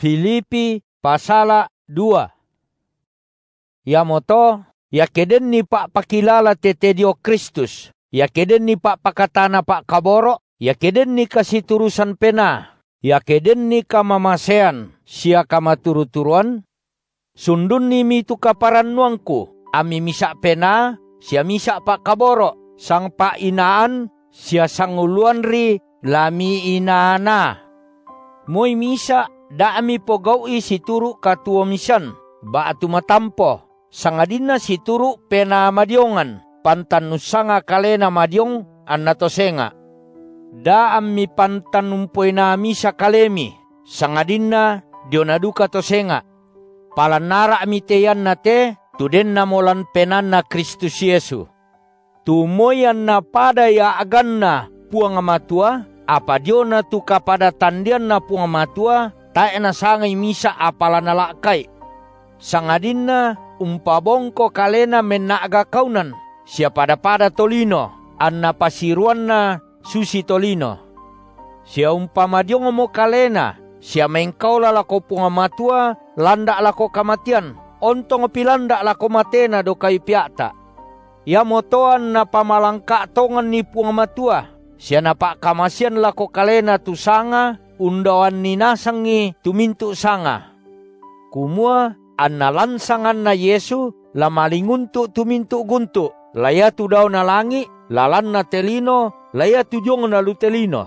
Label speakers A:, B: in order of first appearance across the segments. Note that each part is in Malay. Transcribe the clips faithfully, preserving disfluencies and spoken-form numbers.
A: Filipi pasala dua. Yamoto, yakeden ni pak pakilala tetedio Kristus, yakeden ni pak pakatana pak kaboro, yakeden ni kasiturusan pena, yakeden ni kamamasean, sia kamaturu-turuan, sundun ni mitu kaparan nuangku, ami misak pena, sia misak pak kaboro, sang pak inaan, sia sanguluan ri, lami inaana. Moy misa, da ami pogawi situru katuo misan, baatu matampo, sangadina situru pena madiongan, pantan nusanga kalena madiong annatosenga. Da ami pantan numpoy na misa kalemi, sangadina dionaduka tosenga. Palanara ami teyan na te, tuden na molan penan na Kristus Yesu. Tumoyan na pada ya agan na puang amatua, apa diona tu kapada tandian na puang amatua, tae na sangay misa apala nalakai. Sangadina umpabongko kalena menaga kaunan, siya pada-pada tolino, anna pasiruan na susi tolino. Siya umpamadyong mo kalena, siya mengkaula lako pungamatua, landa lako kamatian, ontong pilanda lako matena do kayu piata. Ya motoan na pamalangka tongan ni pungamatua, siya napak kamasian lako kalena tu sanga, undawan ni nasangi tumintu sanga. Kumua anna lansangan na Yesu la malinguntu tumintu guntu, layatu daw na langi, lalan na telino, layatu jong na lutelino.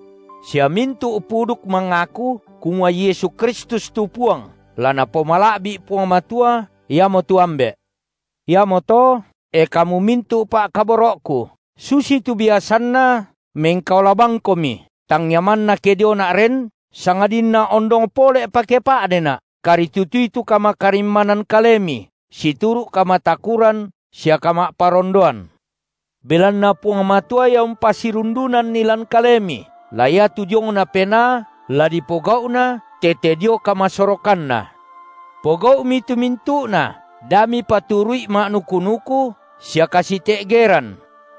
A: Siya mintu upuduk mengaku kumua Yesu Kristus tu puang, lana pomalabi puang matua, ya mo tuambe. Ya mo to, e kamu mintu pak kaborokku, susi tu biasanna, mengkau labang komi, tang yaman na kedio na ren, sangadin na ondong pole pake pa adena. Karitutu itu kama karimanan kalemi, situru kama takuran, sia kama parondoan. Belan na puang matua yaum pasirundunan nilan kalemi, laya tujong na pena, ladi pogau na, tetedio kama sorokan na. Pogau mitu mintu na, dami paturui maknuku-nuku, sia kasih tegeran.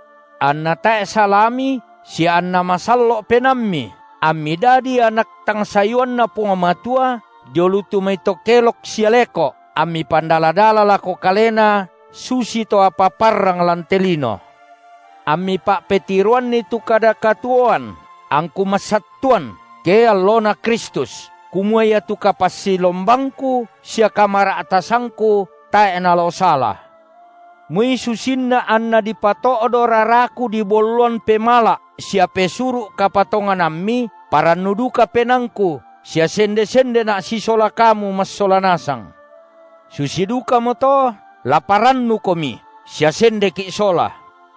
A: Anna tae salami, sia anna masallo penammi, ammi dadi anak tang sayuan na puang matua, diolutu may tokelok sialeko, ami pandaladala lako kalena, susi to apaparang lantelino. Ami pak petiruan ni tu kada katuan, angku masatuan, ke alona Kristus, kumaya tu kapasi lombangku, sia kamara atasangku, tae nalo salah. Mui susinna anna dipato odoraraku di boluan pemala, sia pesuru kapatongan ammi, para nuduka penangku, sia sende-sende nak sisola kamu masola nasang. Susiduka mo to, laparan nu komi, sia sende ki sola.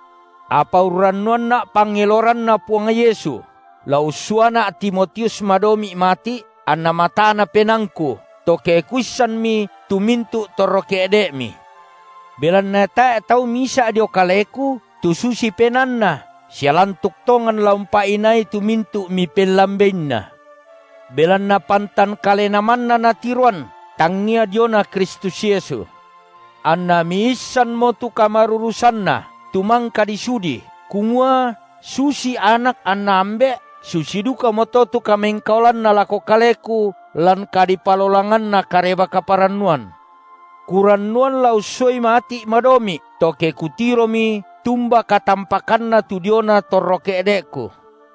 A: Apa uranuan nak pangeloran na puang Yesu, lausuana Timotius madomi mati, anna matana penangku, toke kuisan mi tumintu toroke edekmi. Belan na tae tau misa dio kaleku, tu susi penanna, sia lantuk tongan laumpainai tumintu mi pelambenna. Belan na pantan kalenaman na natiruan, tangia diona Kristus Yesu. Anna miisan mo tu kamarurusan na, tumangka di sudi, kumua susi anak anna ambe, susi duka mo to tu kamengkaulan na lako kaleku, lan kadipalolangan na kareba kaparanuan. Kuranuan lau soy mati madomi, toke kutiromi, tumba katampakan na tu diona toroke edekku.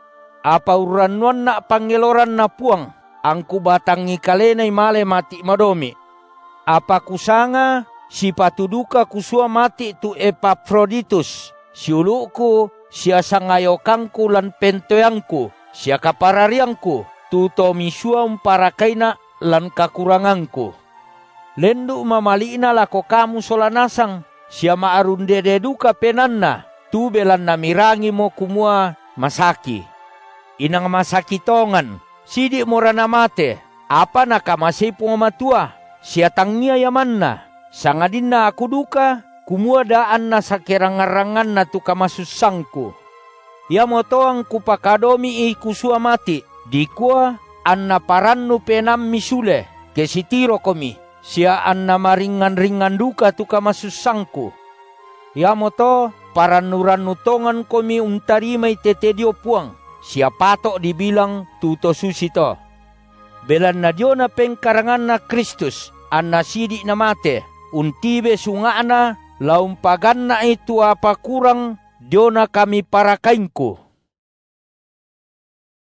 A: Apa uranuan nak pangeloran na puang, angku batangi kalenay male mati madomi. Apa kusanga, si patuduka kusua mati tu Epaphroditus, si uluku, siya sangayokangku lan pentoyangku, siya kaparariangku, tu tomisua umparakayna lan kakurangangku. Lendu mamalina lako kamu solanasang, siya maarundededuka penanna, tu belan na mirangi mo kumua masaki. Inang masakitongan, sidik morana mate, apa nakamasi pungamatua, siya tangia yaman na, sangadin na aku duka, kumua daan na sakerangarangan na tu kamasusangku. Ya motoang kupakadomi ikusua mati, dikua anna parannu penam misule, kesitiro komi, siya anna maringan-ringan duka tu kamasusangku. Ya moto paranuran nutongan komi untarimay tetedio puang, siya patok dibilang tuto susito. belan na dio na pengkarangan na Kristus, an nasidi na mate, untibe sungana, laumpagan na itu apa kurang, dio na kami parakainku.